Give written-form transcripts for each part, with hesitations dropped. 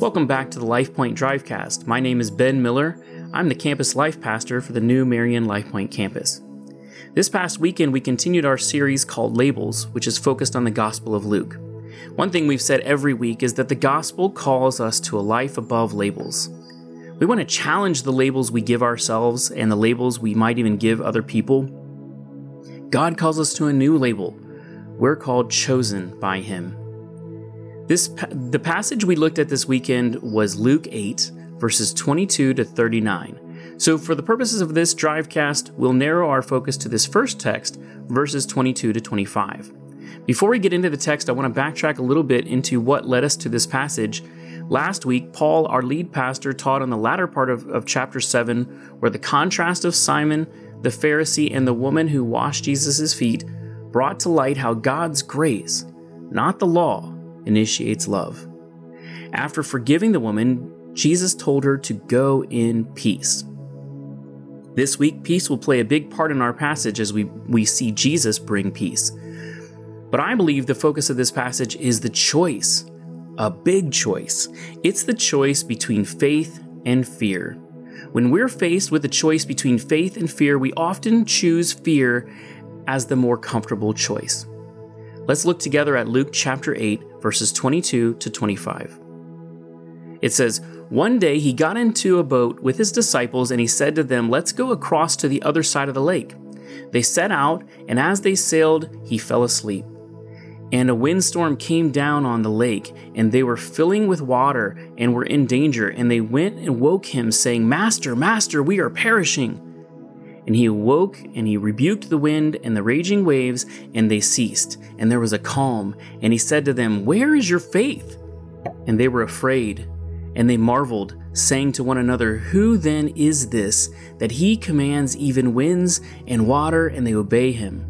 Welcome back to the LifePoint Drivecast. My name is Ben Miller. I'm the campus life pastor for the new Marion LifePoint campus. This past weekend, we continued our series called Labels, which is focused on the Gospel of Luke. One thing we've said every week is that the Gospel calls us to a life above labels. We want to challenge the labels we give ourselves and the labels we might even give other people. God calls us to a new label. We're called chosen by Him. The passage we looked at this weekend was Luke 8, verses 22 to 39. So for the purposes of this Drivecast, we'll narrow our focus to this first text, verses 22 to 25. Before we get into the text, I want to backtrack a little bit into what led us to this passage. Last week, Paul, our lead pastor, taught on the latter part of chapter 7, where the contrast of Simon, the Pharisee, and the woman who washed Jesus' feet brought to light how God's grace, not the law, initiates love. After forgiving the woman, Jesus told her to go in peace. This week, peace will play a big part in our passage as we see Jesus bring peace. But I believe the focus of this passage is the choice, a big choice. It's the choice between faith and fear. When we're faced with the choice between faith and fear, we often choose fear as the more comfortable choice. Let's look together at Luke chapter 8, verses 22 to 25. It says, "One day he got into a boat with his disciples and he said to them, 'Let's go across to the other side of the lake.' They set out, and as they sailed, he fell asleep. And a windstorm came down on the lake, and they were filling with water and were in danger. And they went and woke him, saying, 'Master, Master, we are perishing.' And he awoke, and he rebuked the wind and the raging waves, and they ceased. And there was a calm. And he said to them, 'Where is your faith?' And they were afraid, and they marveled, saying to one another, 'Who then is this, that he commands even winds and water, and they obey him?'"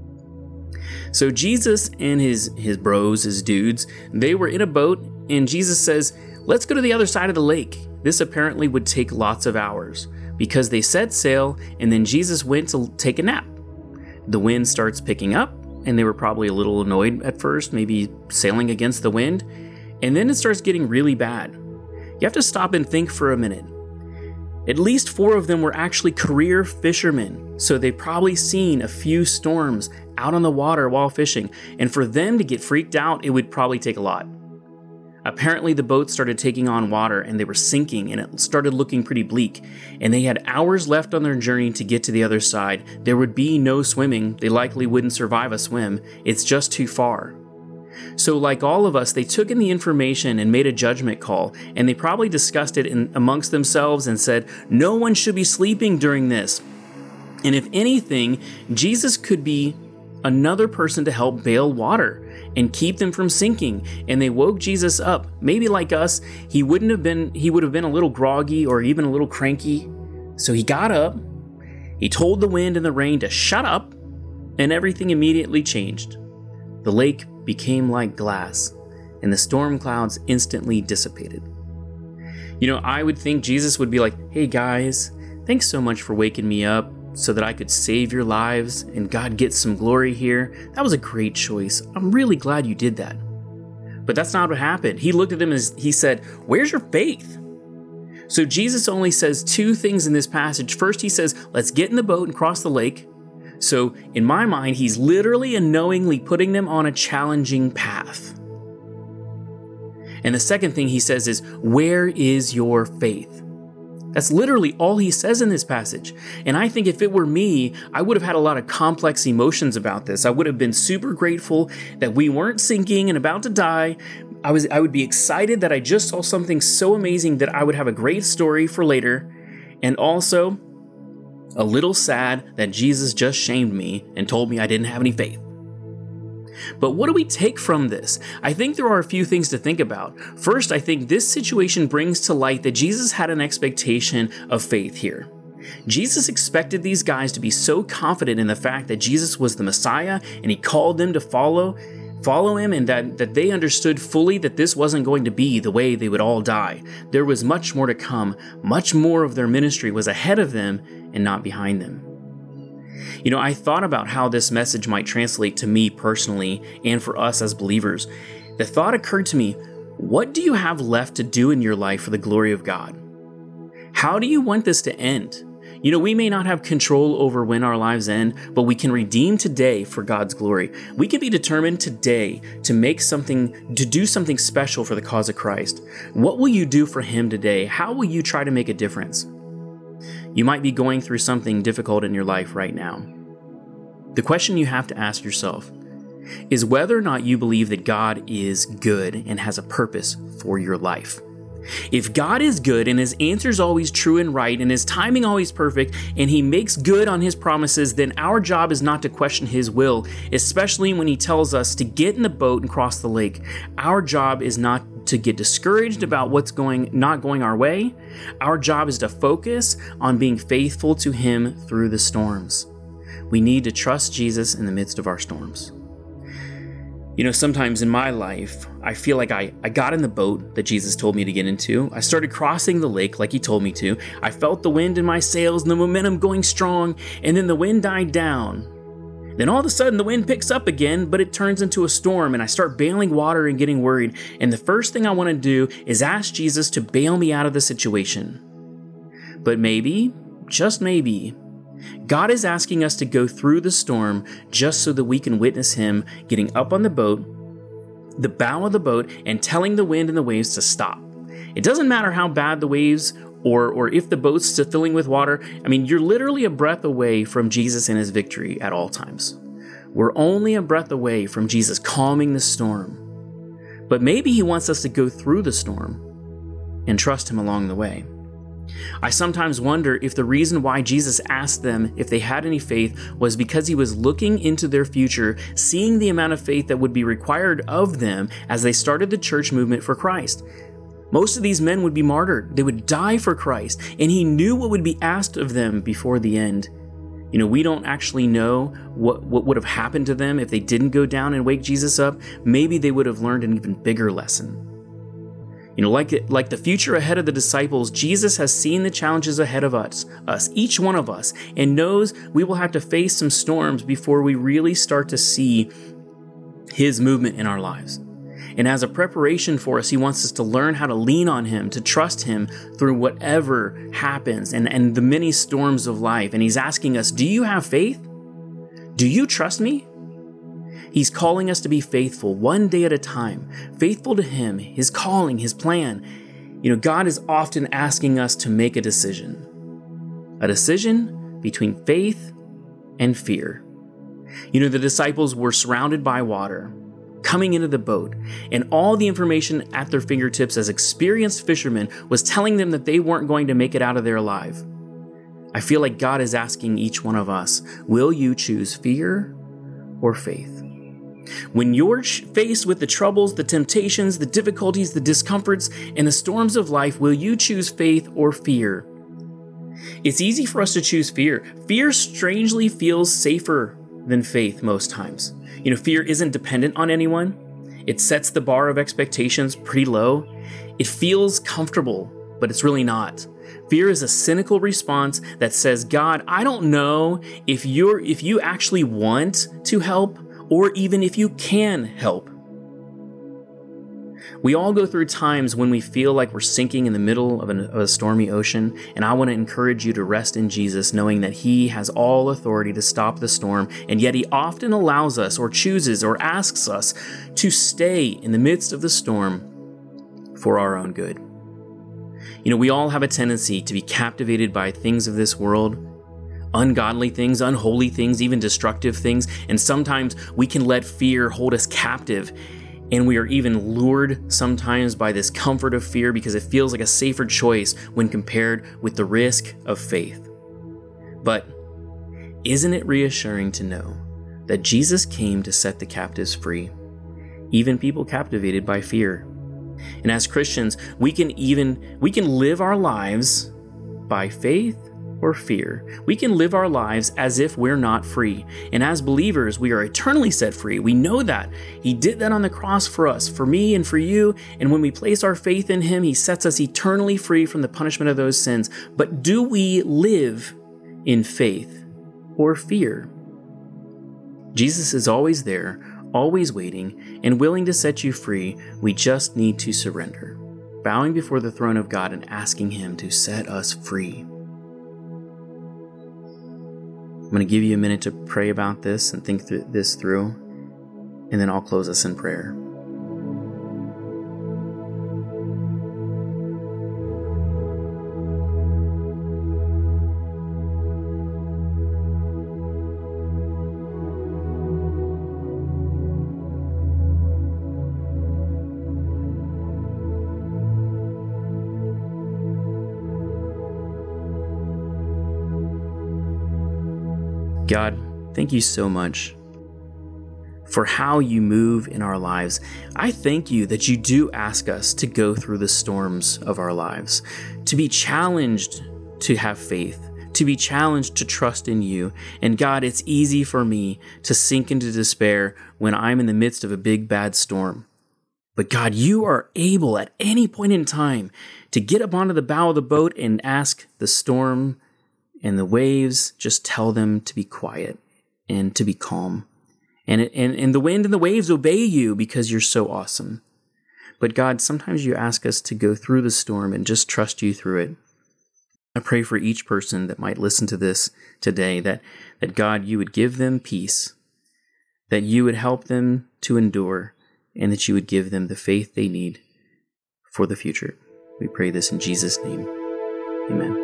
So Jesus and his bros, his dudes, they were in a boat, and Jesus says, "Let's go to the other side of the lake." This apparently would take lots of hours, because they set sail, and then Jesus went to take a nap. The wind starts picking up, and they were probably a little annoyed at first, maybe sailing against the wind, and then it starts getting really bad. You have to stop and think for a minute. At least 4 of them were actually career fishermen, so they've probably seen a few storms out on the water while fishing, and for them to get freaked out, it would probably take a lot. Apparently, the boat started taking on water, and they were sinking, and it started looking pretty bleak, and they had hours left on their journey to get to the other side. There would be no swimming. They likely wouldn't survive a swim. It's just too far. So like all of us, they took in the information and made a judgment call, and they probably discussed it amongst themselves and said, "No one should be sleeping during this." And if anything, Jesus could be another person to help bail water and keep them from sinking. And they woke Jesus up. Maybe like us, he would have been a little groggy or even a little cranky. So he got up, he told the wind and the rain to shut up, and everything immediately changed. The lake became like glass, and the storm clouds instantly dissipated. I would think Jesus would be like, "Hey guys, thanks so much for waking me up so that I could save your lives and God gets some glory here. That was a great choice. I'm really glad you did that." But that's not what happened. He looked at them and he said, "Where's your faith?" So Jesus only says 2 things in this passage. First, he says, "Let's get in the boat and cross the lake." So in my mind, he's literally and knowingly putting them on a challenging path. And the second thing he says is, "Where is your faith?" That's literally all he says in this passage. And I think if it were me, I would have had a lot of complex emotions about this. I would have been super grateful that we weren't sinking and about to die. I would be excited that I just saw something so amazing that I would have a great story for later. And also a little sad that Jesus just shamed me and told me I didn't have any faith. But what do we take from this? I think there are a few things to think about. First, I think this situation brings to light that Jesus had an expectation of faith here. Jesus expected these guys to be so confident in the fact that Jesus was the Messiah and he called them to follow him, and that they understood fully that this wasn't going to be the way they would all die. There was much more to come. Much more of their ministry was ahead of them and not behind them. I thought about how this message might translate to me personally and for us as believers. The thought occurred to me, What do you have left to do in your life for the glory of God? How do you want this to end? We may not have control over when our lives end, but we can redeem today for God's glory. We can be determined today to do something special for the cause of Christ. What will you do for Him today? How will you try to make a difference? You might be going through something difficult in your life right now. The question you have to ask yourself is whether or not you believe that God is good and has a purpose for your life. If God is good and His answer is always true and right and His timing always perfect and He makes good on His promises, then our job is not to question His will, especially when He tells us to get in the boat and cross the lake. Our job is not to get discouraged about what's not going our way. Our job is to focus on being faithful to Him through the storms. We need to trust Jesus in the midst of our storms. Sometimes in my life, I feel like I got in the boat that Jesus told me to get into. I started crossing the lake like He told me to. I felt the wind in my sails and the momentum going strong, and then the wind died down. Then all of a sudden the wind picks up again, but it turns into a storm, and I start bailing water and getting worried. And the first thing I want to do is ask Jesus to bail me out of the situation. But maybe, just maybe, God is asking us to go through the storm just so that we can witness Him getting up on the boat, the bow of the boat, and telling the wind and the waves to stop. It doesn't matter how bad the waves or if the boat's still filling with water. You're literally a breath away from Jesus and His victory at all times. We're only a breath away from Jesus calming the storm. But maybe He wants us to go through the storm and trust Him along the way. I sometimes wonder if the reason why Jesus asked them if they had any faith was because He was looking into their future, seeing the amount of faith that would be required of them as they started the church movement for Christ. Most of these men would be martyred. They would die for Christ, and He knew what would be asked of them before the end. We don't actually know what would have happened to them if they didn't go down and wake Jesus up. Maybe they would have learned an even bigger lesson. Like the future ahead of the disciples, Jesus has seen the challenges ahead of us, each one of us, and knows we will have to face some storms before we really start to see His movement in our lives. And as a preparation for us, He wants us to learn how to lean on Him, to trust Him through whatever happens and the many storms of life. And He's asking us, do you have faith? Do you trust me? He's calling us to be faithful one day at a time, faithful to Him, His calling, His plan. God is often asking us to make a decision between faith and fear. The disciples were surrounded by water, coming into the boat, and all the information at their fingertips as experienced fishermen was telling them that they weren't going to make it out of there alive. I feel like God is asking each one of us, will you choose fear or faith? When you're faced with the troubles, the temptations, the difficulties, the discomforts, and the storms of life, will you choose faith or fear? It's easy for us to choose fear. Fear strangely feels safer than faith most times. Fear isn't dependent on anyone. It sets the bar of expectations pretty low. It feels comfortable, but it's really not. Fear is a cynical response that says, God, I don't know if you actually want to help, or even if you can help. We all go through times when we feel like we're sinking in the middle of a stormy ocean, and I want to encourage you to rest in Jesus, knowing that He has all authority to stop the storm, and yet He often allows us or chooses or asks us to stay in the midst of the storm for our own good. We all have a tendency to be captivated by things of this world, ungodly things, unholy things, even destructive things. And sometimes we can let fear hold us captive. And we are even lured sometimes by this comfort of fear because it feels like a safer choice when compared with the risk of faith. But isn't it reassuring to know that Jesus came to set the captives free, even people captivated by fear? And as Christians, we can live our lives by faith or fear. We can live our lives as if we're not free. And as believers, we are eternally set free. We know that. He did that on the cross for us, for me and for you. And when we place our faith in Him, He sets us eternally free from the punishment of those sins. But do we live in faith or fear? Jesus is always there, always waiting and willing to set you free. We just need to surrender, bowing before the throne of God and asking Him to set us free. I'm going to give you a minute to pray about this and think this through, and then I'll close us in prayer. God, thank you so much for how you move in our lives. I thank you that you do ask us to go through the storms of our lives, to be challenged to have faith, to be challenged to trust in you. And God, it's easy for me to sink into despair when I'm in the midst of a big bad storm. But God, you are able at any point in time to get up onto the bow of the boat and ask the storm and the waves, just tell them to be quiet and to be calm. And the wind and the waves obey you because you're so awesome. But God, sometimes you ask us to go through the storm and just trust you through it. I pray for each person that might listen to this today, that God, you would give them peace, that you would help them to endure, and that you would give them the faith they need for the future. We pray this in Jesus' name. Amen.